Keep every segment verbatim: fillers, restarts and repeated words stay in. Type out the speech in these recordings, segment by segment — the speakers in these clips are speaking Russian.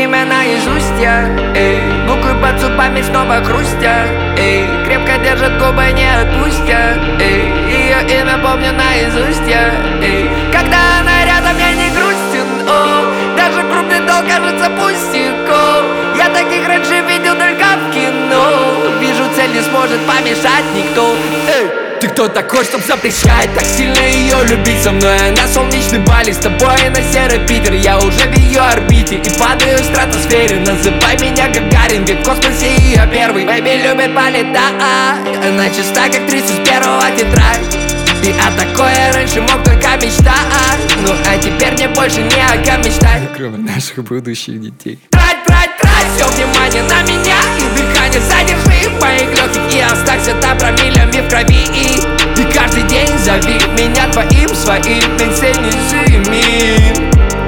имя наизусть я, эй. Буквы под зубами снова хрустят, эй. Крепко держат губы, не отпустят, эй. Ее имя помню наизусть я, эй. Когда она рядом, я не грустен, о. Даже крупный долг кажется пустяком. Я таких раньше видел только в кино. Вижу, цель не сможет помешать никто, эй. Ты кто такой, чтоб запрещать так сильно ее любить? Со мной она солнечный Бали, с тобой на серый Питер. Я уже в ее орбите и падаю в стратосфере. Называй меня Гагарин, ведь в космосе ее первый. Бэйби любит полетать, она чиста, как тридцать первого тетрадь. И о такой я раньше мог только мечтать. Ну а теперь мне больше не о ком мечтать, кроме наших будущих детей. Трать, трать, трать, все внимание на меня. И дыхание задержи в моих легких. И останься там промилями в крови. И, и каждый день зови меня твоим своим. Менсенежими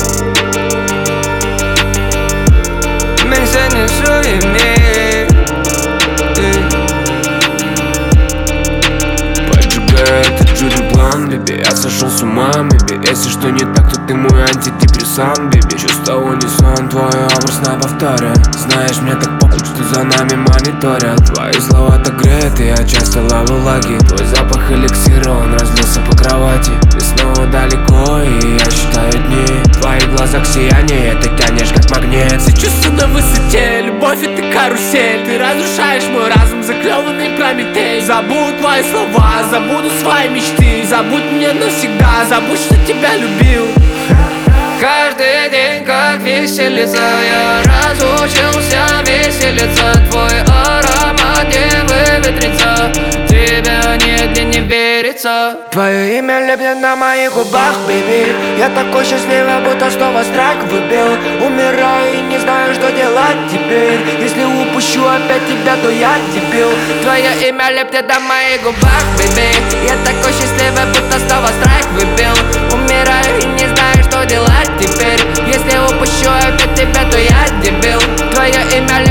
Менсенежими Это чудный план, беби, я сошел с ума, беби. Если что не так, то ты мой антидепрессант, беби. Чувство унисон, твой образ на повторе. Знаешь, мне так похуй, что за нами мониторят. Твои слова так греют, и я часто ловлю лаги. Твой запах эликсира, он разлился по кровати. Ты снова далеко, и я считаю дни. В твоих глазах сияние, ты тянешь как магнит. Все чувства на высоте, любовь это карусель. Ты разрушаешь мой разум, заклеванный Прометей. Забудь твои слова, забуду свои мечты. Забудь меня навсегда, забудь, что тебя любил. Каждый день как веселится, я разучился веселиться. Твой аромат не выветрится, тебя нигде не верится. Твое имя лепнет на моих губах, бэйби. Я такой счастливый, будто снова страйк выбил. Умираю и не знаю, что делать теперь. Если упущу опять тебя, то я дебил. Твое имя лепнет на моих губах, бэйби. Я такой счастливый, будто снова страйк выбил. Умираю и не знаю, что делать теперь. Если упущу опять тебя, то я дебил. Твое имя